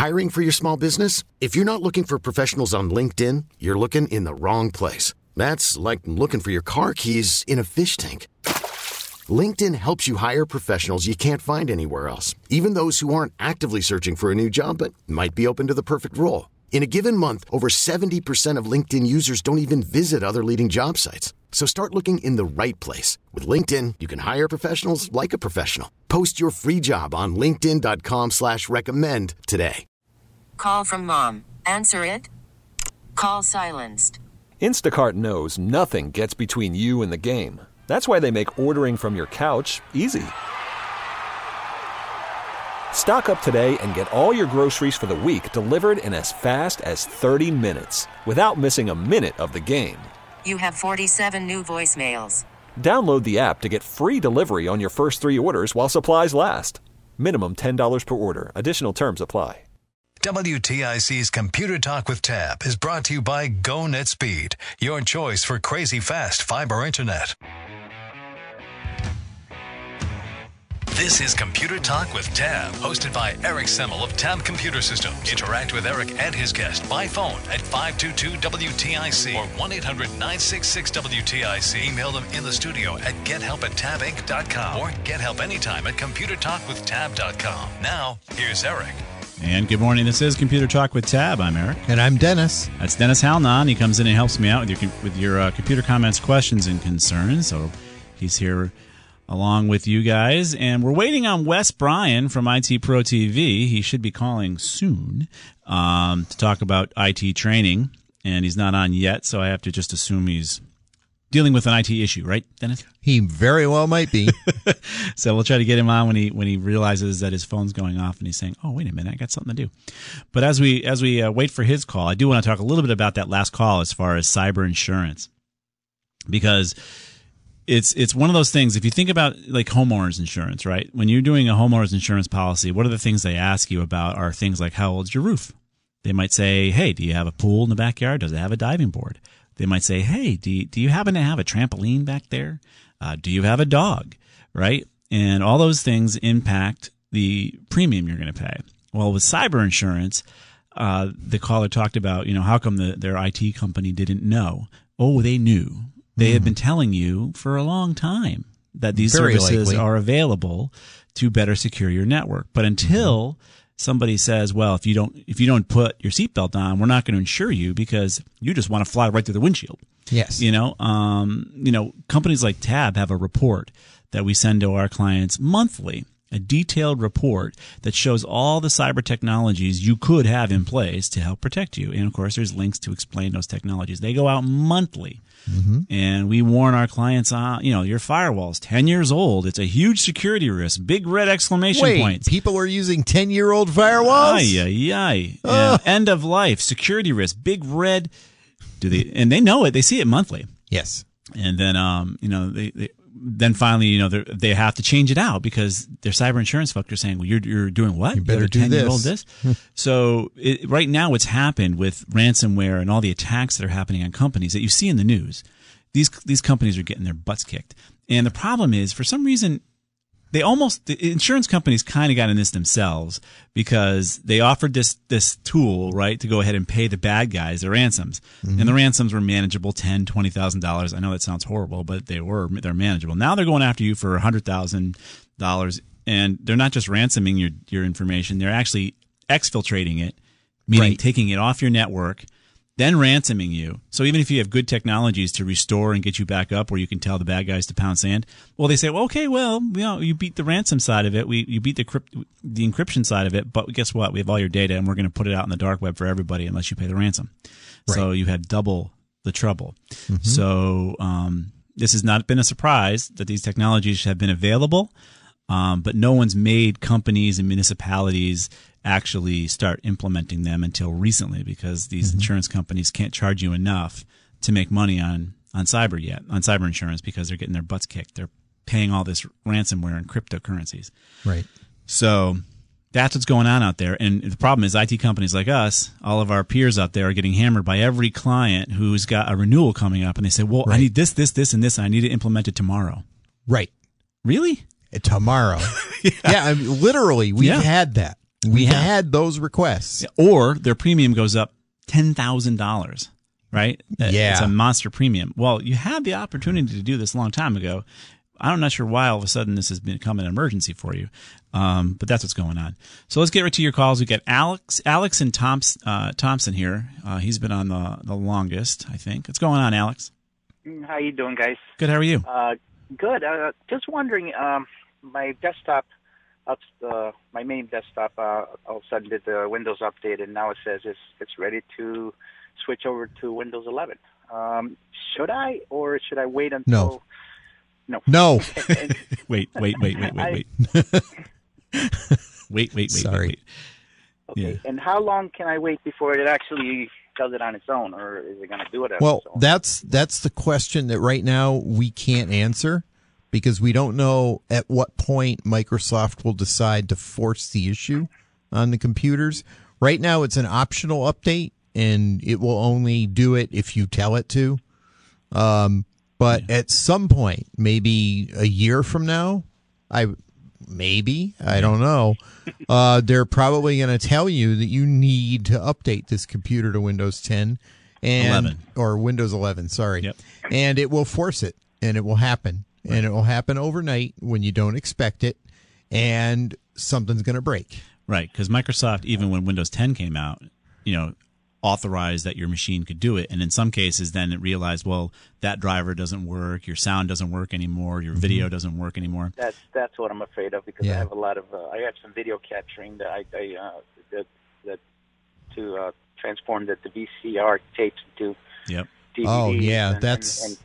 Hiring for your small business? If you're not looking for professionals on LinkedIn, you're looking in the wrong place. That's like looking for your car keys in a fish tank. LinkedIn helps you hire professionals you can't find anywhere else, even those who aren't actively searching for a new job but might be open to the perfect role. In a given month, over 70% of LinkedIn users don't even visit other leading job sites. So start looking in the right place. With LinkedIn, you can hire professionals like a professional. Post your free job on linkedin.com/recommend today. Call from mom. Answer it. Call silenced. Instacart knows nothing gets between you and the game. That's why they make ordering from your couch easy. Stock up today and get all your groceries for the week delivered in as fast as 30 minutes without missing a minute of the game. You have 47 new voicemails. Download the app to get free delivery on your first 3 orders while supplies last. Minimum $10 per order. Additional terms apply. WTIC's Computer Talk with Tab is brought to you by GoNetspeed, your choice for crazy fast fiber internet. This is Computer Talk with Tab, hosted by Eric Semmel of Tab Computer Systems. Interact with Eric and his guest by phone at 522-WTIC or 1-800-966-WTIC. Email them in the studio at gethelp@tabinc.com or get help anytime at computertalkwithtab.com. Now, here's Eric. And good morning. This is Computer Talk with Tab. I'm Eric. And I'm Dennis. That's Dennis Halnan. He comes in and helps me out with your computer comments, questions, and concerns. So he's here along with you guys. And we're waiting on Wes Bryan from IT Pro TV. He should be calling soon to talk about IT training. And he's not on yet, so I have to just assume he's dealing with an IT issue, right, Dennis? He very well might be. So we'll try to get him on when he realizes that his phone's going off and he's saying, "Oh, wait a minute, I got something to do." But as we wait for his call, I do want to talk a little bit about that last call as far as cyber insurance, because it's one of those things. If you think about like homeowners insurance, right? When you're doing a homeowners insurance policy, what are the things they ask you about? Are things like, how old's your roof? They might say, "Hey, do you have a pool in the backyard? Does it have a diving board?" They might say, "Hey, do you happen to have a trampoline back there? Do you have a dog?" Right? And all those things impact the premium you're going to pay. Well, with cyber insurance, the caller talked about, how come their IT company didn't know? Oh, they knew. They had been telling you for a long time that these services are available to better secure your network. But until somebody says, well, if you don't put your seatbelt on, we're not going to insure you because you just want to fly right through the windshield. Yes. Companies like Tab have a report that we send to our clients monthly, a detailed report that shows all the cyber technologies you could have in place to help protect you. And of course, there's links to explain those technologies. They go out monthly. And we warn our clients on, your firewall's 10 years old. It's a huge security risk. Big red exclamation points. People are using 10-year-old firewalls? And end of life, security risk, big red. And they know it. They see it monthly. Yes. And then, then finally, they have to change it out because their cyber insurance folks are saying, well, you're doing what? You better do this. 10-year-old this? So right now what's happened with ransomware and all the attacks that are happening on companies that you see in the news, these companies are getting their butts kicked. And the problem is, for some reason, the insurance companies kind of got in this themselves because they offered this tool, right, to go ahead and pay the bad guys their ransoms. And the ransoms were manageable, $10,000, $20,000. I know that sounds horrible, but they're manageable. Now they're going after you for $100,000, and they're not just ransoming your information, they're actually exfiltrating it, meaning taking it off your network, then ransoming you. So even if you have good technologies to restore and get you back up where you can tell the bad guys to pound sand, well, they say, well, okay, well, you beat the ransom side of it. You beat the encryption side of it, but guess what? We have all your data and we're going to put it out in the dark web for everybody unless you pay the ransom. Right. So you have double the trouble. So this has not been a surprise that these technologies have been available, but no one's made companies and municipalities actually start implementing them until recently because these insurance companies can't charge you enough to make money on cyber insurance because they're getting their butts kicked. They're paying all this ransomware and cryptocurrencies. Right. So that's what's going on out there. And the problem is IT companies like us, all of our peers out there are getting hammered by every client who's got a renewal coming up. And they say, well, I need this, and this, and I need it implemented tomorrow. Right. Really? Tomorrow. Literally, we've had that. We have. had those requests. Or their premium goes up $10,000, right? Yeah. It's a monster premium. Well, you had the opportunity to do this a long time ago. I'm not sure why all of a sudden this has become an emergency for you, but that's what's going on. So let's get right to your calls. We got Alex and Thompson here. He's been on the longest, I think. What's going on, Alex? How you doing, guys? Good. How are you? Good. Just wondering, my desktop, my main desktop, all of a sudden did the Windows update, and now it says it's ready to switch over to Windows 11. Should I, or should I wait until? No. Wait. Wait. Sorry. Okay. Yeah. And how long can I wait before it actually does it on its own, or is it going to do it on Well, its own? that's the question that right now we can't answer because we don't know at what point Microsoft will decide to force the issue on the computers. Right now, it's an optional update, and it will only do it if you tell it to. But at some point, maybe a year from now, I don't know. They're probably going to tell you that you need to update this computer to Windows 10 and 11. or Windows 11. Sorry, Yep. And it will force it, and it will happen, and it will happen overnight when you don't expect it, and something's going to break. Right, because Microsoft, even when Windows 10 came out, authorized that your machine could do it, and in some cases then it realized, well, that driver doesn't work, your sound doesn't work anymore, your video doesn't work anymore. That's what I'm afraid of, because Yeah. I have a lot of I have some video capturing that I to transform the VCR tapes into Yep. DVDs. Oh, yeah, and that's-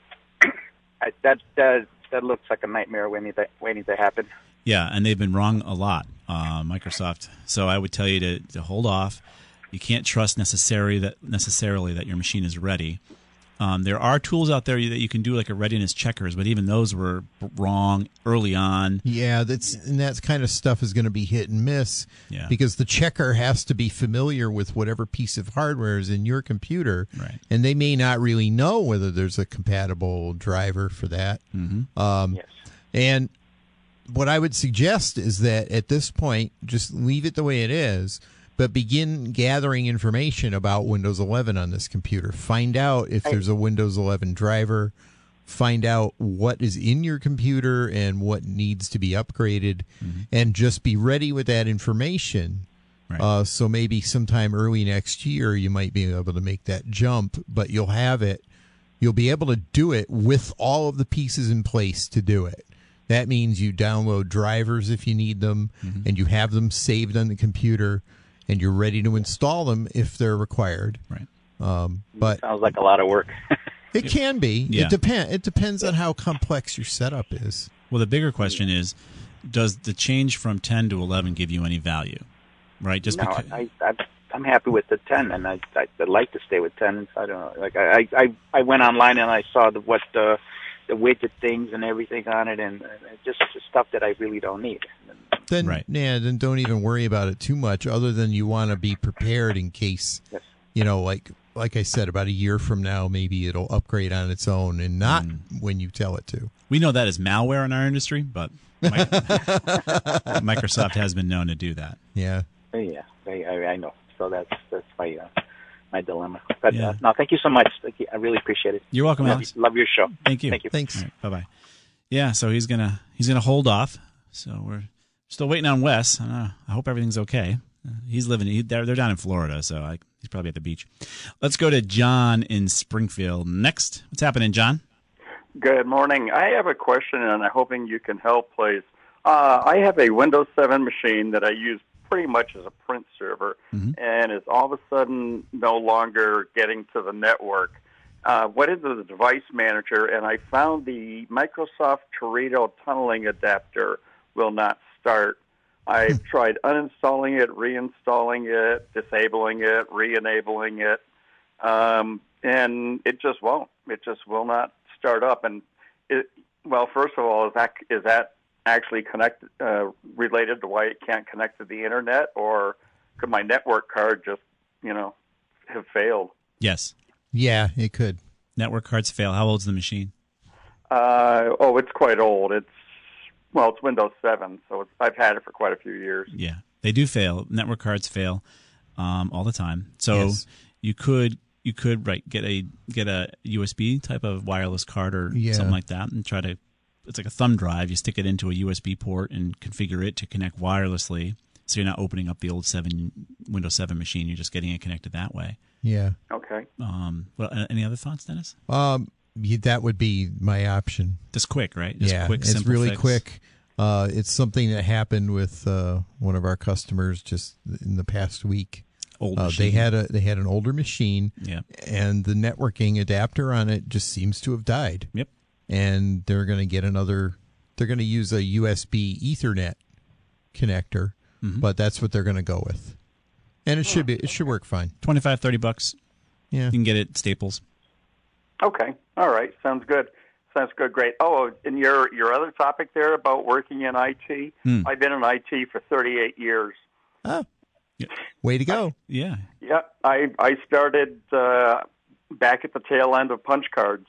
that looks like a nightmare waiting to happen. Yeah, and they've been wrong a lot, Microsoft. So I would tell you to hold off. You can't trust necessarily that your machine is ready. There are tools out there that you can do like a readiness checkers, but even those were wrong early on. Yeah, that kind of stuff is going to be hit and miss because the checker has to be familiar with whatever piece of hardware is in your computer, Right. and they may not really know whether there's a compatible driver for that. Mm-hmm. Yes. And what I would suggest is that at this point, just leave it the way it is, but begin gathering information about Windows 11 on this computer. Find out if there's a Windows 11 driver. Find out what is in your computer and what needs to be upgraded, and just be ready with that information. Right. So maybe sometime early next year, you might be able to make that jump, but you'll have it. You'll be able to do it with all of the pieces in place to do it. That means you download drivers if you need them, and you have them saved on the computer, and you're ready to install them if they're required. Right. But Sounds like a lot of work. it can be. Yeah. It depends on how complex your setup is. Well, the bigger question is, does the change from 10 to 11 give you any value? Right? Just No, because. I'm happy with the 10, and I'd like to stay with 10. I don't know. Like I went online and I saw the widget things and everything on it, and just stuff that I really don't need. Then, Right. then don't even worry about it too much, other than you want to be prepared in case, Yes. like I said, about a year from now, maybe it'll upgrade on its own and not when you tell it to. We know that as malware in our industry, but Microsoft has been known to do that. Yeah. Yeah, I know. So that's my dilemma. But Yeah. no, thank you so much. Thank you. I really appreciate it. You're welcome, Alex. Love your show. Thank you. Thank you. Thanks. Bye bye. Yeah, so he's gonna hold off. So we're still waiting on Wes. I hope everything's okay. He's living. They're down in Florida, so he's probably at the beach. Let's go to John in Springfield next. What's happening, John? Good morning. I have a question, and I'm hoping you can help, please. I have a Windows 7 machine that I use pretty much as a print server, and is all of a sudden no longer getting to the network. Went into the device manager, and I found the Microsoft Teredo tunneling adapter will not start. I've tried uninstalling it, reinstalling it, disabling it, re-enabling it, and it just won't. It just will not start up. And first of all, is that actually related to why it can't connect to the internet, or could my network card just, have failed? Yes. Yeah, it could. Network cards fail. How old's the machine? It's quite old. It's Windows 7, so I've had it for quite a few years. Yeah. They do fail. Network cards fail all the time. So Yes. you could get a USB type of wireless card or something like that, and try to. It's like a thumb drive. You stick it into a USB port and configure it to connect wirelessly. So you're not opening up the old Windows 7 machine. You're just getting it connected that way. Yeah. Okay. Well, any other thoughts, Dennis? That would be my option. Just quick, right? Just yeah, quick, it's simple really fix. quick. It's something that happened with one of our customers just in the past week. Old They machine. had an older machine, Yeah. and the networking adapter on it just seems to have died. Yep. And they're going to get another. They're going to use a USB Ethernet connector, but that's what they're going to go with, and it should work fine. $25-$30. Yeah. You can get it at Staples. Okay. All right. Sounds good. Great. Oh, and your other topic there about working in IT. I've been in IT for 38 years. Oh, way to go! Yeah. Yeah, I started back at the tail end of punch cards.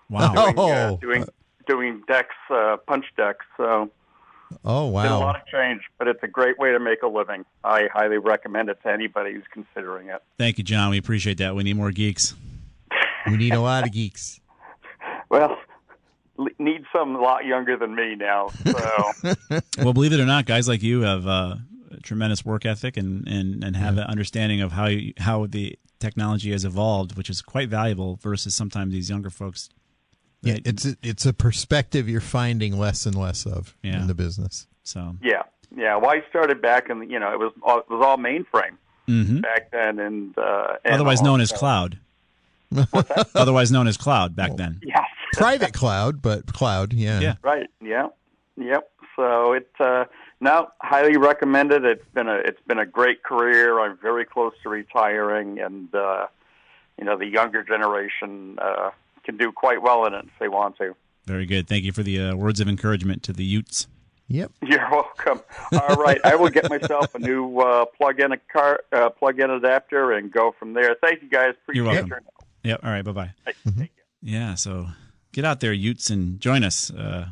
Wow. Doing decks, punch decks. So Oh, did a wow! lot of change, but it's a great way to make a living. I highly recommend it to anybody who's considering it. Thank you, John. We appreciate that. We need more geeks. We need a lot of geeks. Well, need some a lot younger than me now. So Well, believe it or not, guys like you have a tremendous work ethic and have an understanding of how the technology has evolved, which is quite valuable versus sometimes these younger folks. Yeah, it's a perspective you're finding less and less of in the business. So yeah. Well, I started back in it was all mainframe back then, and otherwise known as cloud. Otherwise known as cloud back then. Yeah. Private cloud, but cloud, yeah. Yeah. Right. Yeah. Yep. So it now highly recommended. It's been a great career. I'm very close to retiring, and the younger generation can do quite well in it if they want to. Very good. Thank you for the words of encouragement to the Utes. Yep. You're welcome. All right, I will get myself a new plug-in adapter and go from there. Thank you guys. Appreciate You're welcome. your Yep. All right. Bye-bye. Thank you. Yeah. So get out there, Utes, and join us.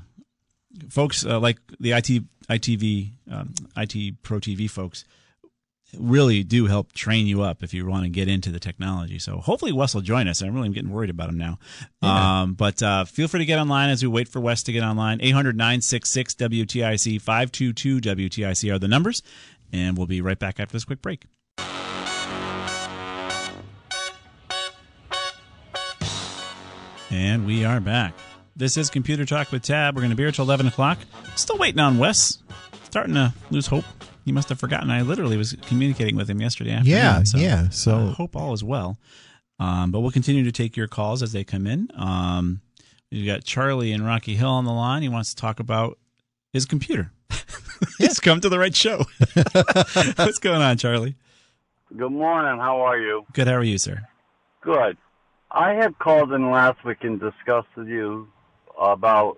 Folks like the IT Pro TV folks really do help train you up if you want to get into the technology. So hopefully Wes will join us. I really am getting worried about him now. Yeah. But feel free to get online as we wait for Wes to get online. 800-966-WTIC, 522-WTIC are the numbers. And we'll be right back after this quick break. And we are back. This is Computer Talk with Tab. We're going to be here till 11 o'clock. Still waiting on Wes. Starting to lose hope. He must have forgotten. I literally was communicating with him yesterday afternoon. So I hope all is well. But we'll continue to take your calls as they come in. We've got Charlie in Rocky Hill on the line. He wants to talk about his computer. He's come to the right show. What's going on, Charlie? Good morning. How are you? Good. How are you, sir? Good. I had called in last week and discussed with you about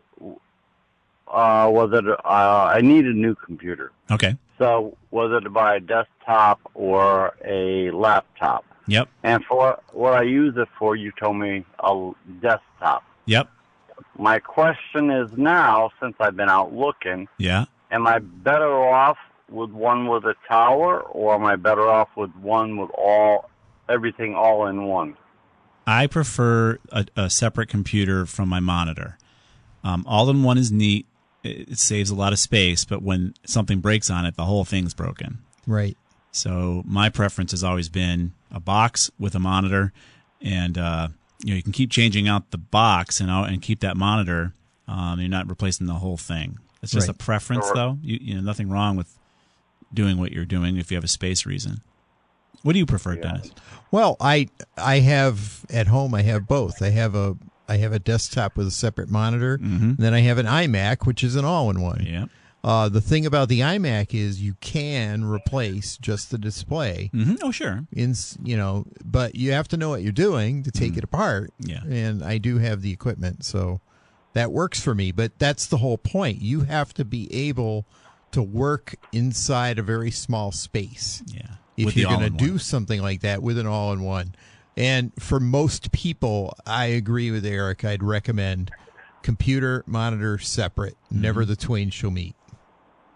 whether I need a new computer. Okay. So whether to buy a desktop or a laptop. Yep. And for what I use it for, you told me a desktop. Yep. My question is now, since I've been out looking, Yeah. am I better off with one with a tower, or am I better off with one with everything all in one? I prefer a separate computer from my monitor. All-in-one is neat. It saves a lot of space, but when something breaks on it, the whole thing's broken. Right. So my preference has always been a box with a monitor, and you can keep changing out the box and keep that monitor. You're not replacing the whole thing. It's just Right. a preference, though. Nothing wrong with doing what you're doing if you have a space reason. What do you prefer, Dennis? Well, I have at home. I have both. I have a desktop with a separate monitor, and then I have an iMac, which is an all-in-one. Yeah. The thing about the iMac is you can replace just the display. Mm-hmm. Oh, sure. But you have to know what you're doing to take it apart. Yeah. And I do have the equipment, so that works for me. But that's the whole point. You have to be able to work inside a very small space. Yeah. If With you're the going to all-in-one. do something like that with an all-in-one. And for most people, I agree with Eric. I'd recommend computer, monitor separate. Never the twain shall meet.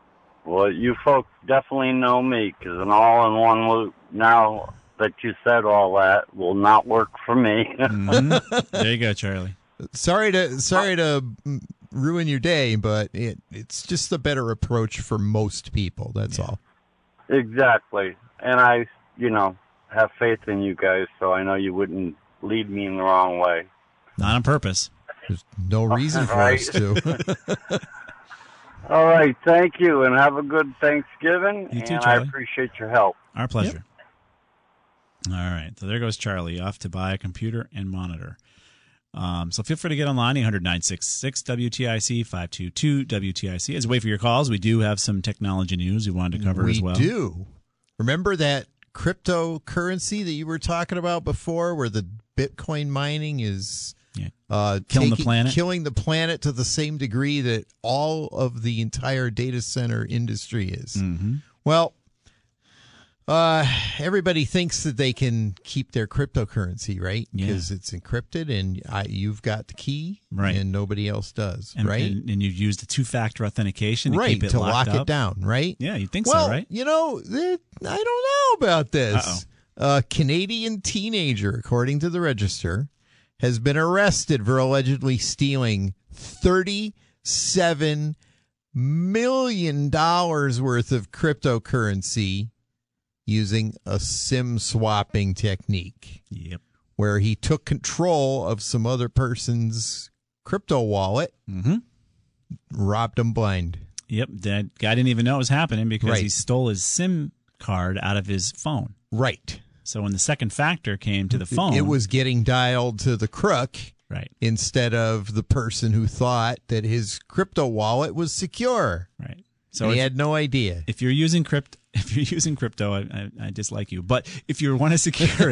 Well, you folks definitely know me, because an all-in-one will, now that you said all that, will not work for me. There you go, Charlie. Sorry to ruin your day, but it's just a better approach for most people. That's all. Exactly. And I, have faith in you guys, so I know you wouldn't lead me in the wrong way. Not on purpose. There's no reason for us to. All right. Thank you, and have a good Thanksgiving. You too, and Charlie. I appreciate your help. Our pleasure. Yep. All right. So there goes Charlie off to buy a computer and monitor. So feel free to get online, 800-966-WTIC, 522-WTIC. As we wait for your calls, we do have some technology news we wanted to cover as well. We do. Remember that cryptocurrency that you were talking about before, where the Bitcoin mining is killing the planet to the same degree that all of the entire data center industry is. Mm-hmm. Well, everybody thinks that they can keep their cryptocurrency, right? Because it's encrypted and you've got the key, right? And nobody else does, and, right? And you've used the two-factor authentication to right, keep it to locked lock up. it down, right? Yeah, you'd think well, so, right? I don't know about this. A Canadian teenager, according to the Register, has been arrested for allegedly stealing $37 million worth of cryptocurrency using a SIM swapping technique. Yep. Where he took control of some other person's crypto wallet, robbed him blind. Yep. That guy didn't even know it was happening because he stole his SIM card out of his phone. Right. So when the second factor came to the phone, it was getting dialed to the crook. Right. Instead of the person who thought that his crypto wallet was secure. Right. So and he had no idea. If you're using crypto, I dislike you. But if you want to secure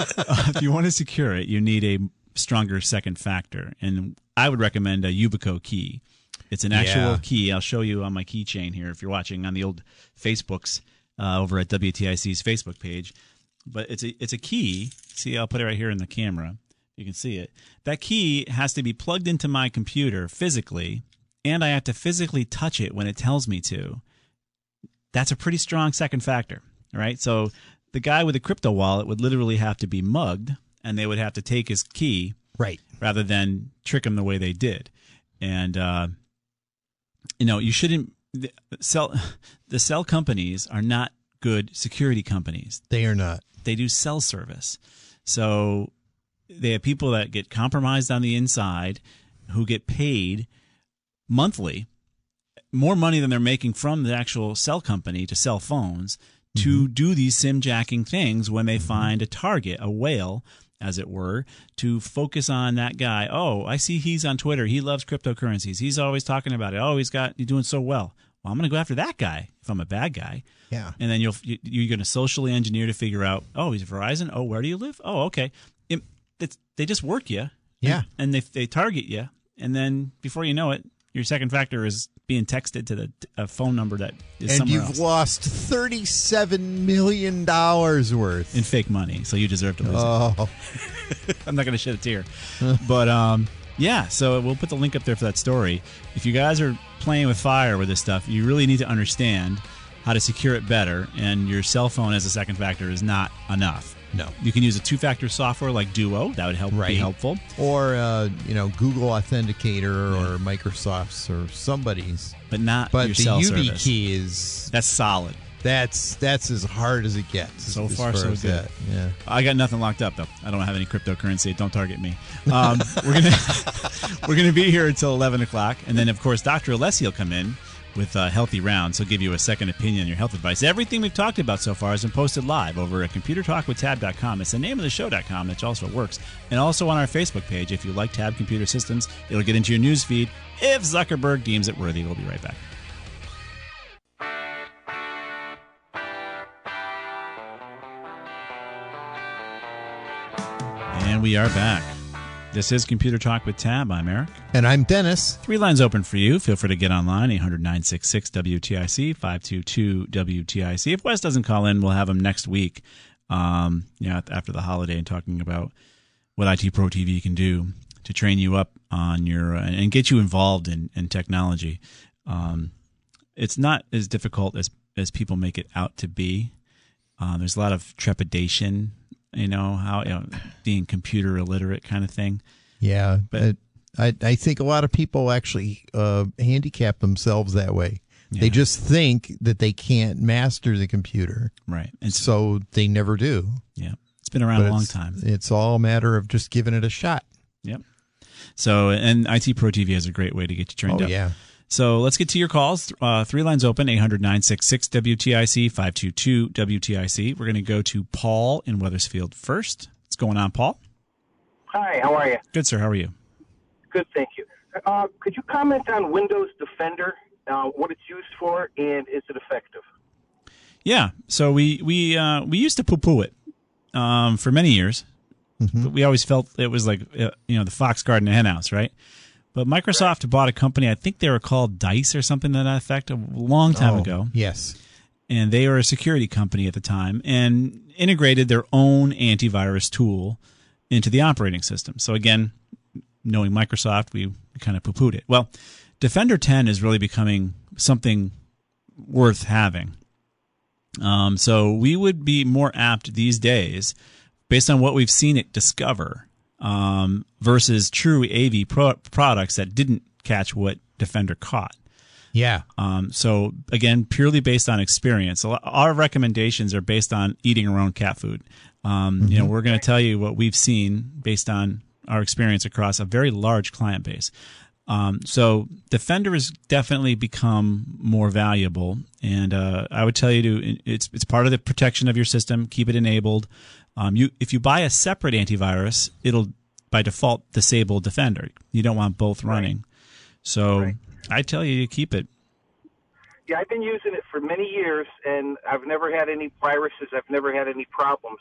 it, you need a stronger second factor. And I would recommend a Yubico key. It's an actual key. I'll show you on my keychain here if you're watching on the old Facebooks over at WTIC's Facebook page. But it's a key. See, I'll put it right here in the camera. You can see it. That key has to be plugged into my computer physically, and I have to physically touch it when it tells me to. That's a pretty strong second factor, right? So the guy with the crypto wallet would literally have to be mugged, and they would have to take his key, right, rather than trick him the way they did. And you shouldn't. The cell companies are not good security companies. They are not. They do cell service, so they have people that get compromised on the inside who get paid monthly, more money than they're making from the actual cell company to sell phones, to do these SIM jacking things when they find a target, a whale, as it were, to focus on that guy. Oh, I see he's on Twitter. He loves cryptocurrencies. He's always talking about it. Oh, he's doing so well. Well, I'm going to go after that guy if I'm a bad guy. Yeah. And then you're going to socially engineer to figure out, oh, he's Verizon. Oh, where do you live? Oh, okay. They just work you. Yeah. And they target you. And then before you know it, your second factor is being texted to a phone number that is somewhere else. And you've lost $37 million worth. In fake money. So you deserve to lose it. I'm not going to shed a tear. But, so we'll put the link up there for that story. If you guys are playing with fire with this stuff, you really need to understand how to secure it better. And your cell phone as a second factor is not enough. No. You can use a two-factor software like Duo. That would be helpful. Or, Google Authenticator or Microsoft's or somebody's. But not your cell service. But the YubiKey is... That's solid. That's as hard as it gets. So far, so good. That. Yeah. I got nothing locked up, though. I don't have any cryptocurrency. Don't target me. We're gonna be here until 11 o'clock. And then, of course, Dr. Alessi will come in with Healthy Rounds. He'll give you a second opinion on your health advice. Everything we've talked about so far has been posted live over at ComputerTalkWithTab.com. It's the name of the show.com, which also works. And also on our Facebook page. If you like Tab Computer Systems, it'll get into your news feed if Zuckerberg deems it worthy. We'll be right back. And we are back. This is Computer Talk with Tab. I'm Eric. And I'm Dennis. 3 lines open for you. Feel free to get online, 800-966-WTIC, 522-WTIC. If Wes doesn't call in, we'll have him next week after the holiday and talking about what IT Pro TV can do to train you up on your and get you involved in technology. it's not as difficult as people make it out to be. There's a lot of trepidation, being computer illiterate kind of thing. Yeah, but I think a lot of people actually handicap themselves that way. Yeah. They just think that they can't master the computer. Right. And so they never do. Yeah. It's been around a long time. It's all a matter of just giving it a shot. Yep. So, and IT Pro TV is a great way to get you trained up. Yeah. So let's get to your calls. 3 lines open, 800-966-WTIC, 522-WTIC. We're going to go to Paul in Wethersfield first. What's going on, Paul? Hi, how are you? Good, sir. How are you? Good, thank you. Could you comment on Windows Defender, what it's used for, and is it effective? Yeah. So we used to poo-poo it for many years. Mm-hmm. But we always felt it was like, the fox guarding the hen house, right? But Microsoft bought a company, I think they were called Dice or something to that effect, a long time ago. Yes. And they were a security company at the time and integrated their own antivirus tool into the operating system. So again, knowing Microsoft, we kind of poo-pooed it. Well, Defender 10 is really becoming something worth having. So we would be more apt these days, based on what we've seen it discover, versus true AV products that didn't catch what Defender caught. Yeah. So again, purely based on experience. Our recommendations are based on eating our own cat food. We're going to tell you what we've seen based on our experience across a very large client base. So Defender has definitely become more valuable, and I would tell you it's part of the protection of your system. Keep it enabled. If you buy a separate antivirus, it'll by default disable Defender. You don't want both running. So I tell you to keep it. Yeah, I've been using it for many years, and I've never had any viruses. I've never had any problems.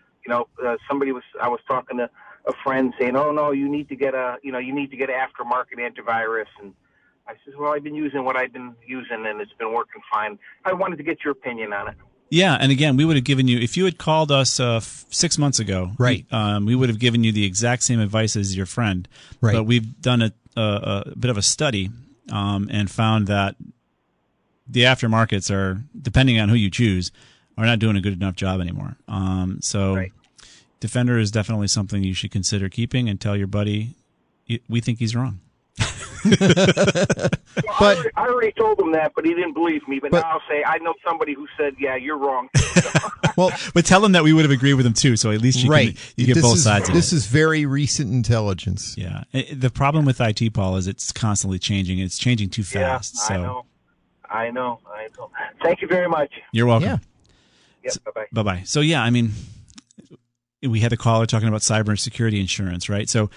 I was talking to a friend saying, "Oh no, you need to get an aftermarket antivirus." And I said, "Well, I've been using what I've been using, and it's been working fine." I wanted to get your opinion on it. Yeah, and again, we would have given you, if you had called us 6 months ago, right? We would have given you the exact same advice as your friend. Right. But we've done a bit of a study and found that the aftermarkets are, depending on who you choose, are not doing a good enough job anymore. Defender is definitely something you should consider keeping, and tell your buddy we think he's wrong. I already told him that, but he didn't believe me. But now I'll say I know somebody who said, "Yeah, you're wrong." But tell him that we would have agreed with him too. So at least you get both sides of it. This is very recent intelligence. Yeah. The problem with IT, Paul, is it's constantly changing. It's changing too fast. Yeah, I know. Thank you very much. You're welcome. Yeah. Yep, bye-bye. Bye-bye. So yeah, I mean, we had the caller talking about cybersecurity insurance, right? So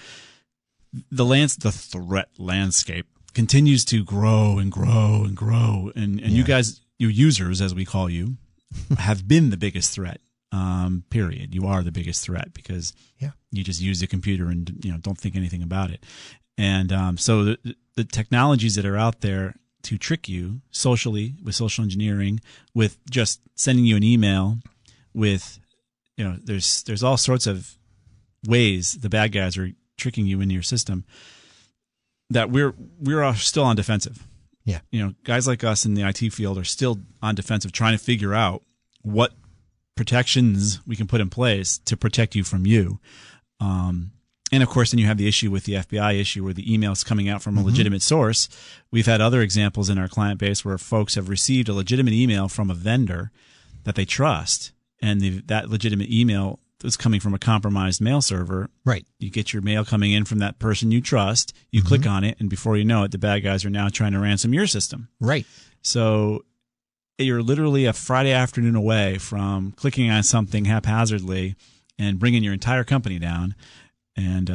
the threat landscape continues to grow and grow and grow, and you guys, you users, as we call you, have been the biggest threat. Period. You are the biggest threat because you just use the computer and don't think anything about it. And so the technologies that are out there to trick you socially, with social engineering, with just sending you an email, with there's all sorts of ways the bad guys are tricking you into your system, that we're still on defensive. Yeah. Guys like us in the IT field are still on defensive, trying to figure out what protections we can put in place to protect you from you. And of course, then you have the issue with the FBI issue where the email's coming out from a legitimate source. We've had other examples in our client base where folks have received a legitimate email from a vendor that they trust, and that legitimate email is coming from a compromised mail server. Right. You get your mail coming in from that person you trust, you click on it, and before you know it, the bad guys are now trying to ransom your system. Right. So you're literally a Friday afternoon away from clicking on something haphazardly and bringing your entire company down. And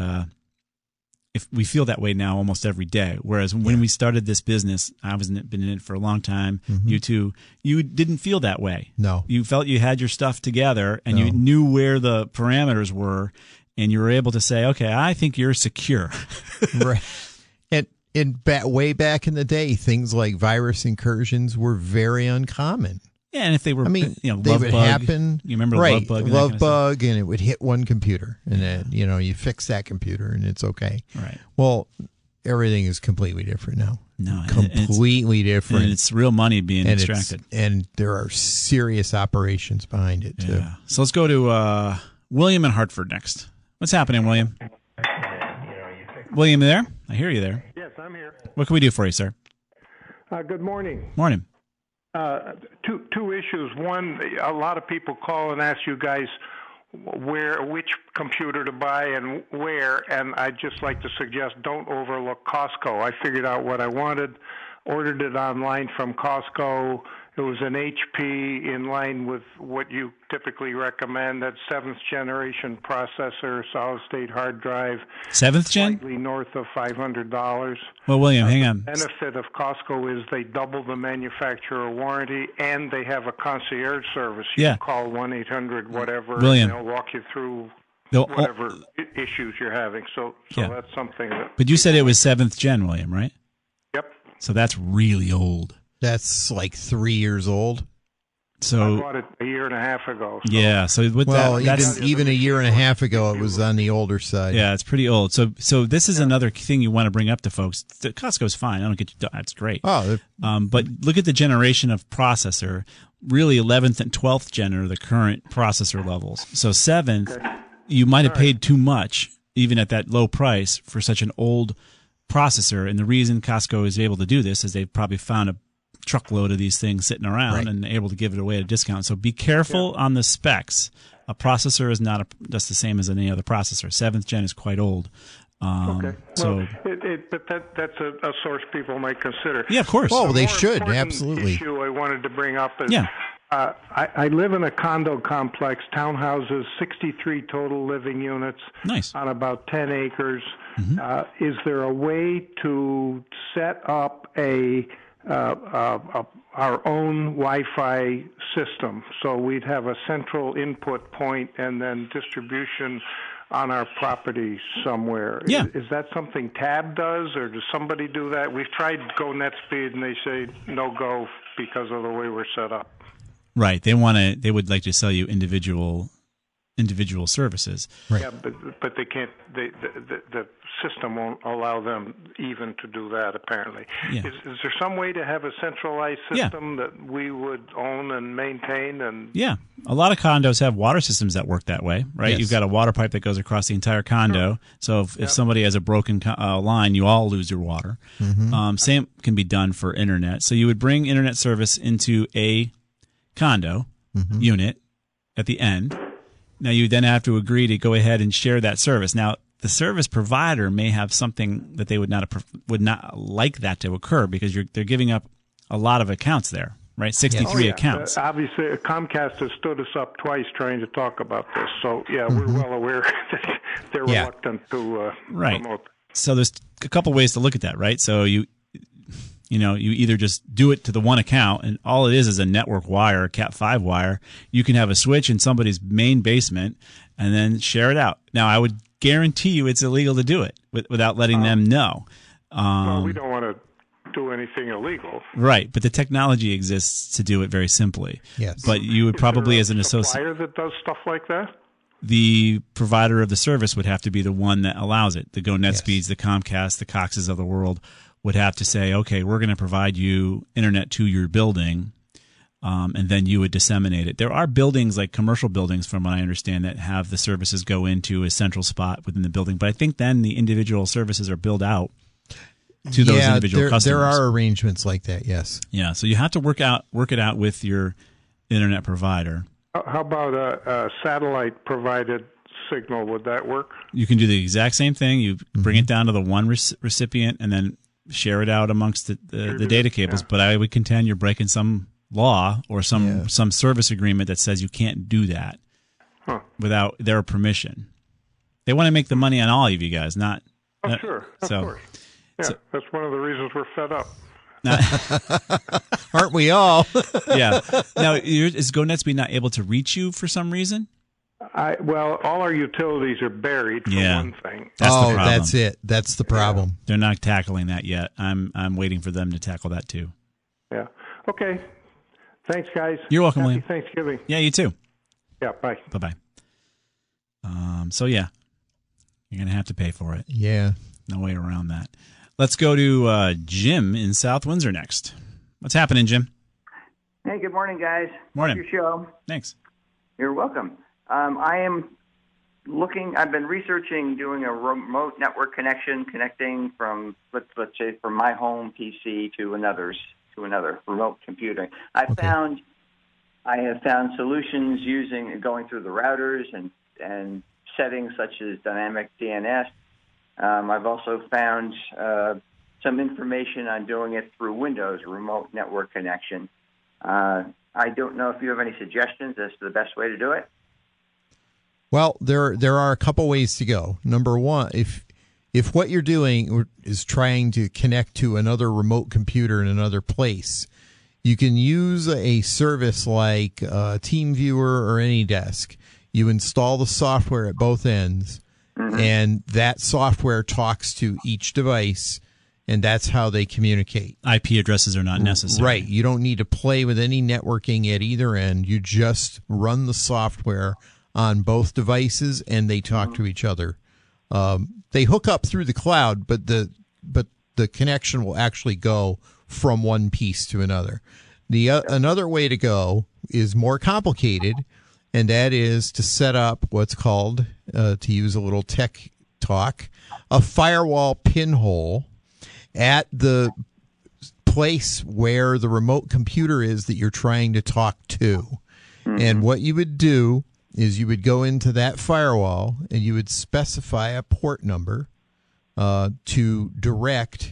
if we feel that way now almost every day, whereas when we started this business, I been in it for a long time. You too, you didn't feel that way. No, you felt you had your stuff together and you knew where the parameters were, and you were able to say, "Okay, I think you're secure." Right. And way back in the day, things like virus incursions were very uncommon. Yeah, and if they were, they love would bug, happen. You remember right, love bug, and it would hit one computer, and then you fix that computer, and it's okay. Right. Well, everything is completely different now. No, completely different. And it's real money being and extracted. And there are serious operations behind it, too. Yeah. So let's go to William in Hartford next. What's happening, William? William, there? I hear you there. Yes, I'm here. What can we do for you, sir? Good morning. Morning. Two issues. One, a lot of people call and ask you guys which computer to buy and where, and I'd just like to suggest don't overlook Costco. I figured out what I wanted, ordered it online from Costco. It was an HP in line with what you typically recommend. That 7th generation processor, solid state hard drive. 7th gen? Slightly north of $500. Well, William, hang on. The benefit of Costco is they double the manufacturer warranty, and they have a concierge service. You can call 1-800 whatever, William. and they'll walk you through whatever issues you're having. So that's something that. But you said it was 7th gen, William, right? Yep. So that's really old. That's like 3 years old. So I bought it a year and a half ago. So. Yeah. So with that's even a year and a half ago, it was on the older side. Yeah, it's pretty old. So this is another thing you want to bring up to folks. Costco's fine. I don't get you. That's great. Oh, but look at the generation of processor. Really, 11th and 12th gen are the current processor levels. So 7th, you might have paid too much, even at that low price, for such an old processor. And the reason Costco is able to do this is they've probably found a truckload of these things sitting around and able to give it away at a discount. So be careful on the specs. A processor is not just the same as any other processor. 7th gen is quite old. Okay. So, but that's a source people might consider. Yeah, of course. Oh, they should. Important Absolutely. Issue I wanted to bring up is I live in a condo complex, townhouses, 63 total living units on about 10 acres. Mm-hmm. Is there a way to set up our own Wi-Fi system? So we'd have a central input point and then distribution on our property somewhere. Yeah. Is that something Tab does, or does somebody do that? We've tried Go NetSpeed, and they say no go because of the way we're set up. Right. They would like to sell you individual services. Right. Yeah, but they can't. The system won't allow them even to do that. Apparently, is there some way to have a centralized system that we would own and maintain? And a lot of condos have water systems that work that way. Right, You've got a water pipe that goes across the entire condo. So if somebody has a broken line, you all lose your water. Mm-hmm. Same can be done for internet. So you would bring internet service into a condo unit at the end. Now, you then have to agree to go ahead and share that service. Now, the service provider may have something that they would not like that to occur because they're giving up a lot of accounts there, right? 63 accounts. Obviously, Comcast has stood us up twice trying to talk about this. So, we're well aware that they're reluctant to promote. So there's a couple ways to look at that, right? So you either just do it to the one account, and all it is a network wire, a Cat5 wire. You can have a switch in somebody's main basement and then share it out. Now, I would guarantee you it's illegal to do it without letting them know. Well, we don't want to do anything illegal. Right, but the technology exists to do it very simply. Yes. But you would probably, as an associate... supplier that does stuff like that? The provider of the service would have to be the one that allows it. The Go NetSpeeds, the Comcast, the Coxes of the world would have to say, okay, we're going to provide you internet to your building, and then you would disseminate it. There are buildings, like commercial buildings, from what I understand, that have the services go into a central spot within the building. But I think then the individual services are billed out to those individual customers. There are arrangements like that, yes. Yeah, so you have to work it out with your internet provider. How about a satellite-provided signal? Would that work? You can do the exact same thing. You bring it down to the one recipient and then share it out amongst the data cables. But I would contend you're breaking some law or some service agreement that says you can't do that without their permission. They want to make the money on all of you guys, not... sure. Of course. Yeah, that's one of the reasons we're fed up. Aren't we all? Yeah. Now, is Go NetSpeed not able to reach you for some reason? Well, all our utilities are buried, for one thing. That's the problem. That's it. That's the problem. They're not tackling that yet. I'm waiting for them to tackle that too. Yeah. Okay. Thanks, guys. You're welcome, Happy William. Thanksgiving. Yeah, you too. Yeah, bye. Bye-bye. So, yeah, you're going to have to pay for it. Yeah. No way around that. Let's go to Jim in South Windsor next. What's happening, Jim? Hey, good morning, guys. Morning. Love your show. Thanks. You're welcome. I've been researching doing a remote network connecting from, let's say, from my home PC to another remote computer. I have found solutions going through the routers and settings such as dynamic DNS. I've also found some information on doing it through Windows, remote network connection. I don't know if you have any suggestions as to the best way to do it. Well, there are a couple ways to go. Number one, if what you're doing is trying to connect to another remote computer in another place, you can use a service like TeamViewer or AnyDesk. You install the software at both ends, and that software talks to each device, and that's how they communicate. IP addresses are not necessary. Right. You don't need to play with any networking at either end. You just run the software on both devices, and they talk to each other. They hook up through the cloud, but the connection will actually go from one piece to another. Another way to go is more complicated, and that is to set up what's called, to use a little tech talk, a firewall pinhole at the place where the remote computer is that you're trying to talk to. And what you would do is you would go into that firewall and you would specify a port number to direct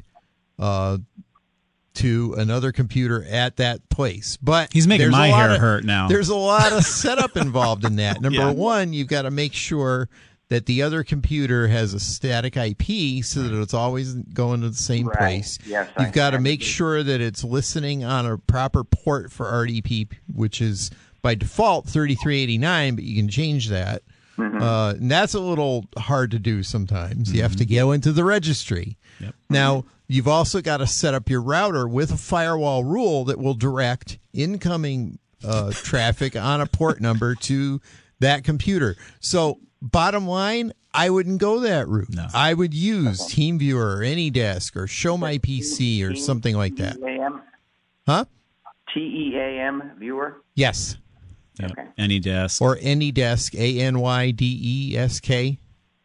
to another computer at that place. But he's making my hair hurt now. There's a lot of setup involved in that. Number one, you've got to make sure that the other computer has a static IP so that it's always going to the same place. Yes, you've got to make sure that it's listening on a proper port for RDP, which is by default 3389, but you can change that. And that's a little hard to do sometimes. You have to go into the registry. Now, you've also got to set up your router with a firewall rule that will direct incoming traffic on a port number to that computer. So, bottom line, I wouldn't go that route. No. I would use TeamViewer or AnyDesk or Show My PC or something like that. Huh? TEAM viewer? Yes. Yep. Okay. AnyDesk. Or AnyDesk, ANYDESK.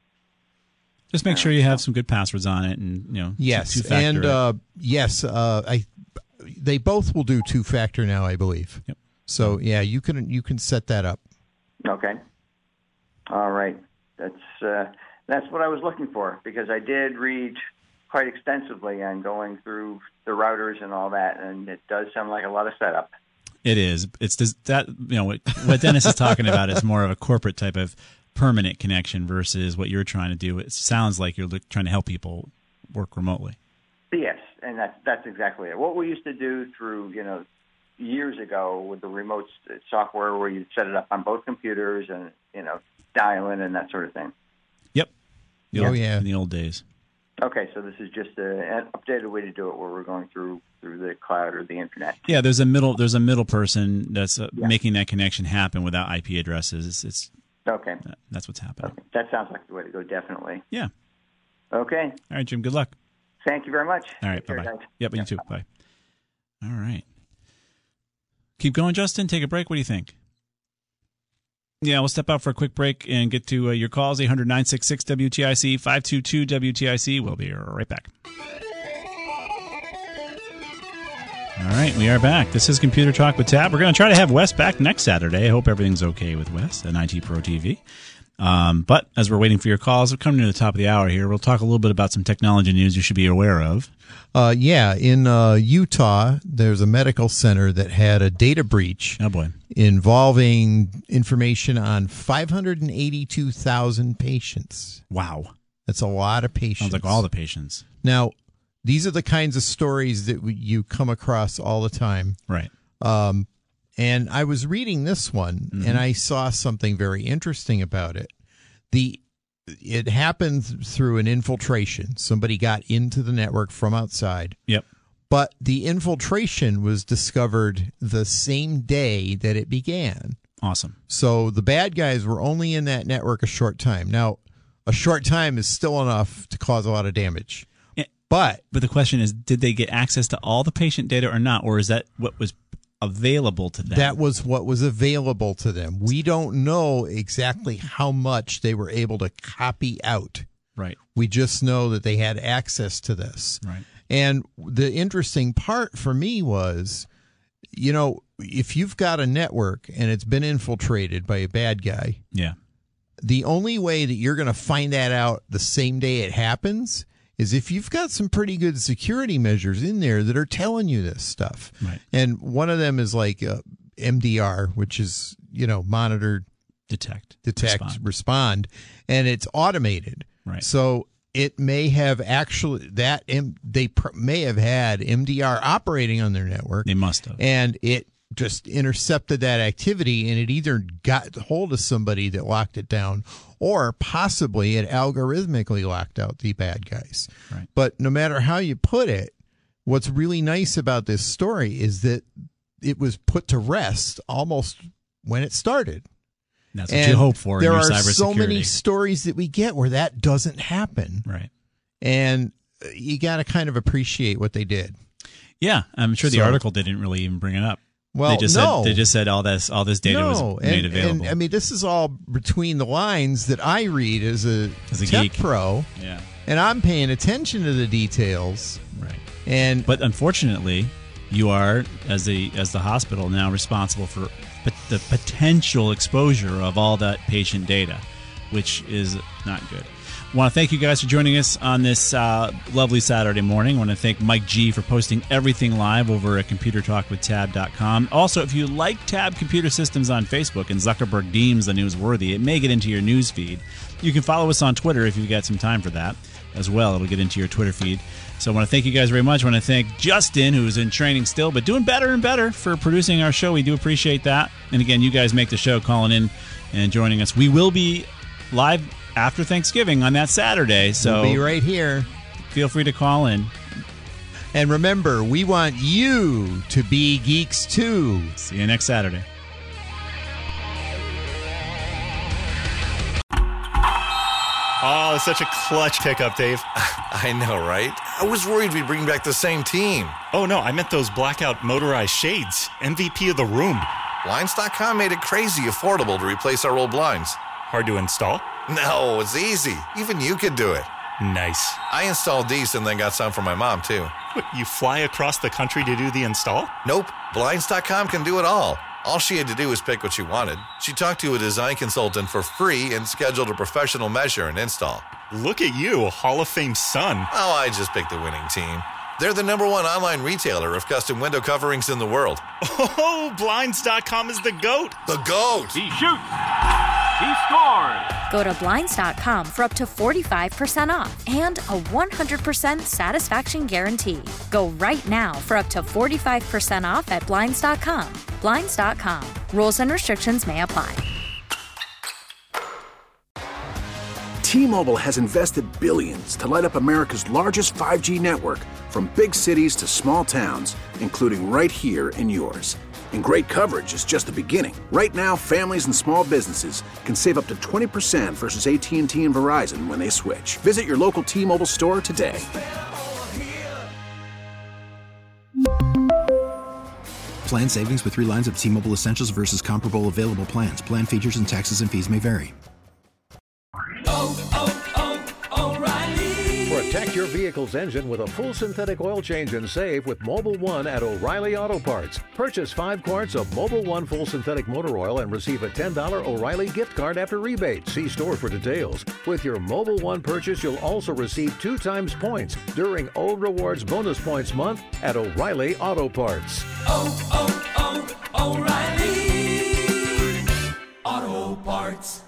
Just make sure you have some good passwords on it, and yes, two-factor and they both will do two-factor now, I believe. Yep. So yeah, you can set that up. Okay. All right. That's what I was looking for, because I did read quite extensively on going through the routers and all that, and it does sound like a lot of setup. It is. It's that what Dennis is talking about is more of a corporate type of permanent connection versus what you're trying to do. It sounds like you're trying to help people work remotely. Yes, and that's exactly it. What we used to do through years ago with the remote software, where you set it up on both computers and dial in and that sort of thing. Yep. In the old days. Okay, so this is just an updated way to do it, where we're going through the cloud or the internet. Yeah, there's a middle person that's making that connection happen without IP addresses. It's okay. That's what's happening. Okay. That sounds like the way to go, definitely. Yeah. Okay. All right, Jim. Good luck. Thank you very much. All right. Bye-bye. Yep, you too. Bye. All right. Keep going, Justin. Take a break. What do you think? Yeah, we'll step out for a quick break and get to your calls. 800-966-WTIC, 522-WTIC. We'll be right back. All right, we are back. This is Computer Talk with Tab. We're going to try to have Wes back next Saturday. I hope everything's okay with Wes and IT Pro TV. But as we're waiting for your calls, we're coming to the top of the hour here. We'll talk a little bit about some technology news you should be aware of. In Utah, there's a medical center that had a data breach. Oh, boy. Involving information on 582,000 patients. Wow. That's a lot of patients. Sounds like all the patients. Now, these are the kinds of stories that you come across all the time. Right. And I was reading this one, and I saw something very interesting about it. It happened through an infiltration. Somebody got into the network from outside. Yep. But the infiltration was discovered the same day that it began. Awesome. So the bad guys were only in that network a short time. Now, a short time is still enough to cause a lot of damage. But the question is, did they get access to all the patient data or not? Or is that what was available to them? That was what was available to them. We don't know exactly how much they were able to copy out. Right. We just know that they had access to this. Right. And the interesting part for me was, you know, if you've got a network and it's been infiltrated by a bad guy, yeah, the only way that you're going to find that out the same day it happens is if you've got some pretty good security measures in there that are telling you this stuff. Right. And one of them is like MDR, which is, you know, monitor, detect, respond, and it's automated. Right. So it may have actually may have had MDR operating on their network. They must have. And it just intercepted that activity, and it either got hold of somebody that locked it down, or possibly it algorithmically locked out the bad guys. Right. But no matter how you put it, what's really nice about this story is that it was put to rest almost when it started. That's what you hope for in your cybersecurity. There are so many stories that we get where that doesn't happen. Right. And you got to kind of appreciate what they did. Yeah, I'm sure the article didn't really even bring it up. Well, they just said all this data was made available. And I mean, this is all between the lines that I read as a tech geek. pro. Yeah. And I'm paying attention to the details. Right. But unfortunately, you are, as the hospital, now responsible for the potential exposure of all that patient data, which is not good. I want to thank you guys for joining us on this lovely Saturday morning. I want to thank Mike G for posting everything live over at ComputerTalkWithTab.com. Also, if you like Tab Computer Systems on Facebook and Zuckerberg deems the newsworthy, it may get into your news feed. You can follow us on Twitter if you've got some time for that as well. It'll get into your Twitter feed. So I want to thank you guys very much. I want to thank Justin, who's in training still, but doing better and better, for producing our show. We do appreciate that. And again, you guys make the show, calling in and joining us. We will be live after Thanksgiving on that Saturday. So we'll be right here. Feel free to call in. And remember, we want you to be geeks too. See you next Saturday. Oh, it's such a clutch pickup, Dave. I know, right? I was worried we'd bring back the same team. Oh, no, I meant those blackout motorized shades. MVP of the room. Blinds.com made it crazy affordable to replace our old blinds. Hard to install? No, it's easy. Even you could do it. Nice. I installed these and then got some for my mom, too. What, you fly across the country to do the install? Nope. Blinds.com can do it all. All she had to do was pick what she wanted. She talked to a design consultant for free and scheduled a professional measure and install. Look at you, Hall of Fame son. Oh, I just picked the winning team. They're the #1 online retailer of custom window coverings in the world. Oh, Blinds.com is the GOAT. The GOAT! He shoots. He scores. Go to Blinds.com for up to 45% off and a 100% satisfaction guarantee. Go right now for up to 45% off at Blinds.com. Blinds.com. Rules and restrictions may apply. T-Mobile has invested billions to light up America's largest 5G network, from big cities to small towns, including right here in yours. And great coverage is just the beginning. Right now, families and small businesses can save up to 20% versus AT&T and Verizon when they switch. Visit your local T-Mobile store today. Plan savings with 3 lines of T-Mobile Essentials versus comparable available plans. Plan features and taxes and fees may vary. Protect your vehicle's engine with a full synthetic oil change and save with Mobil 1 at O'Reilly Auto Parts. Purchase 5 quarts of Mobil 1 full synthetic motor oil and receive a $10 O'Reilly gift card after rebate. See store for details. With your Mobil 1 purchase, you'll also receive 2 times points during O Rewards Bonus Points Month at O'Reilly Auto Parts. O'Reilly Auto Parts.